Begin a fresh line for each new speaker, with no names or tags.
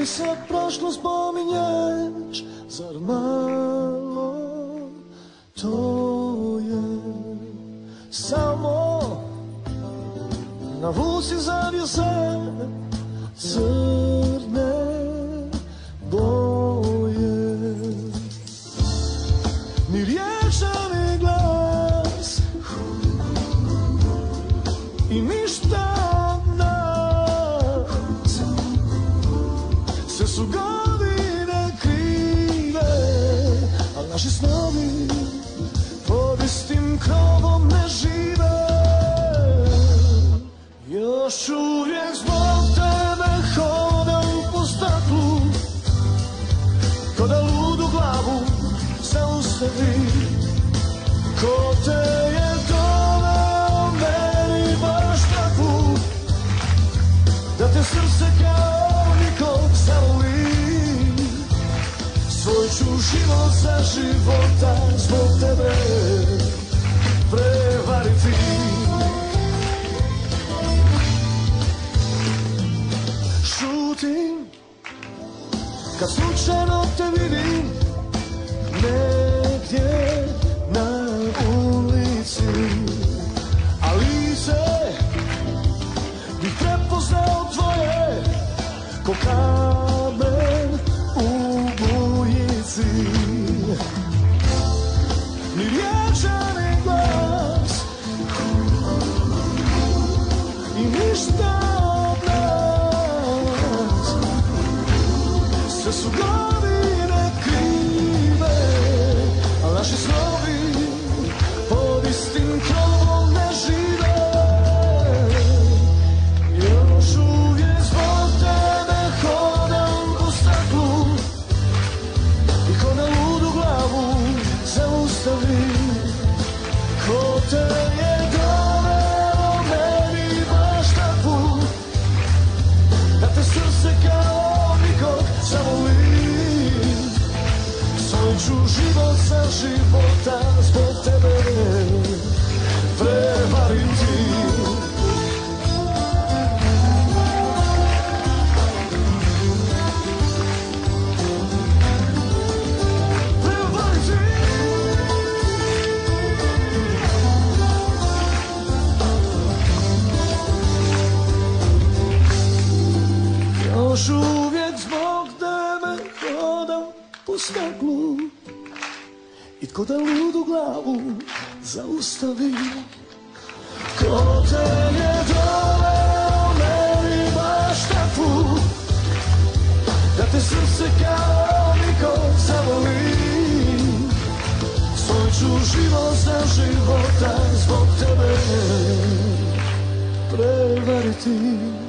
ti sad prošlo spominješ, zar malo to je samo navuci zavjese crne boje. Ni riječ, ni glas i ništa od nas. Sve su godine krive, al naši snovi pod istim krovom ne žive. Još uvijek zbog tebe hodam po staklu, ko da ludu glavu zaustavi. Ko te je doveo meni baš takvu, da te srce kao niko zavoli. Svoj ću život za života zbog tebe prevariti. Šutim kad slučajno te vidim negdje na ulici, a lice bih prepoznao tvoje ko kamen u bujici. Ni riječ, ni glas i ništa od nas. Sve su godine krive, a naši snovi pod istim krovom ne žive. Još uvijek zbog tebe hodam po staklu i ko na ludu glavu zaustavi. Ko te je doveo meni baš takvu, da te srce kao nikog zavoli. Svoj ću život za života zbog tebe prevariti. Još uvijek zbog tebe hodam po staklu i tko da ludu glavu zaustavi. Ko te je doveo meni baš takvu, da te srce kao niko zavoli. Svoj ću život za života zbog tebe prevariti.